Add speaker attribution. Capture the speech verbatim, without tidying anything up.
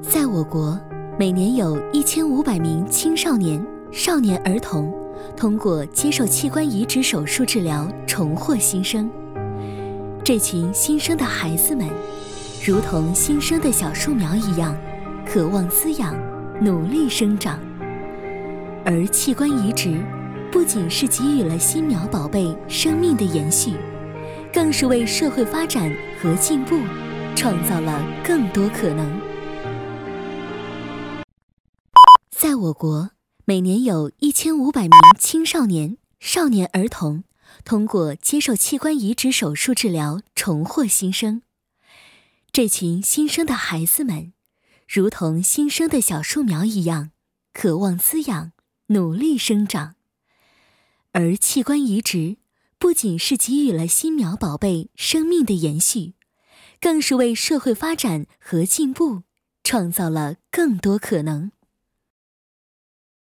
Speaker 1: 在我国，每年有一千五百名青少年、少年儿童通过接受器官移植手术治疗重获新生。这群新生的孩子们，如同新生的小树苗一样，渴望滋养，努力生长。而器官移植不仅是给予了新苗宝贝生命的延续，更是为社会发展和进步创造了更多可能。在我国，每年有一千五百名青少年、少年儿童通过接受器官移植手术治疗重获新生。这群新生的孩子们，如同新生的小树苗一样，渴望滋养，努力生长。而器官移植不仅是给予了新苗宝贝生命的延续，更是为社会发展和进步创造了更多可能。